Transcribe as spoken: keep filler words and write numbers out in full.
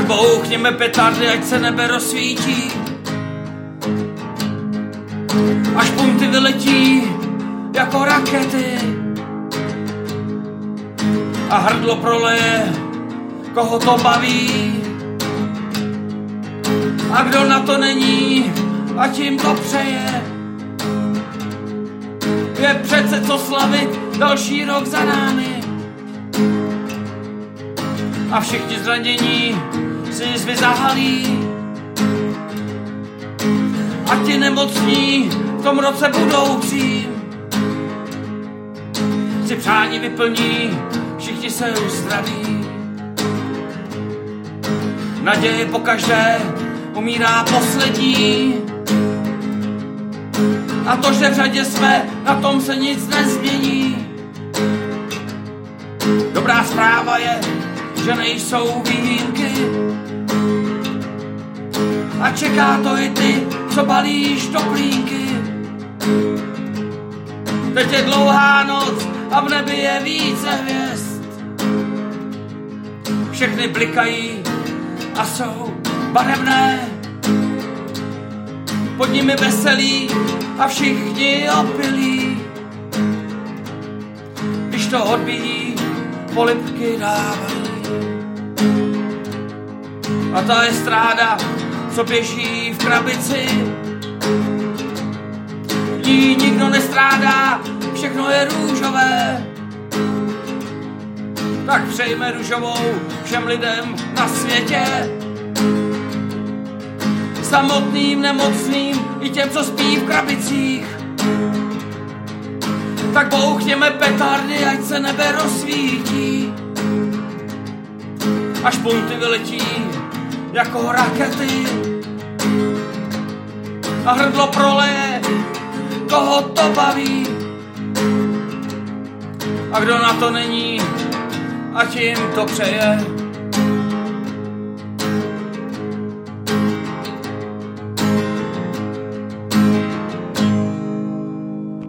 Tak bouchněme petardy, ať se nebe rozsvítí. Až punkty vyletí jako rakety a hrdlo proleje, koho to baví. A kdo na to není, ať jim to přeje. Je přece co slavit, další rok za námi. A všichni zranění si jizvy zahalí. A ti nemocní v tom roce budoucím si přání vyplní, všichni se uzdraví. Naděje pokaždé umírá poslední. A to, že v řadě jsme, na tom se nic nezmění. Dobrá zpráva je, že nejsou výjimky. A čeká to i ty, co balíš do klínky. Teď je dlouhá noc a v nebi je více hvězd. Všechny blikají a jsou barevné. Pod nimi veselí a všichni opilí. Když to odbíjí, polibky dávají. A ta je stráda, co běží v krabici. V ní nikdo nestrádá, všechno je růžové. Tak přejme růžovou všem lidem na světě. Samotným, nemocným i těm, co spí v krabicích. Tak bouchněme petardy, ať se nebe rozsvítí. Až punty vyletí jako rakety a hrdlo proleje, koho to baví. A kdo na to není, ať jim to přeje.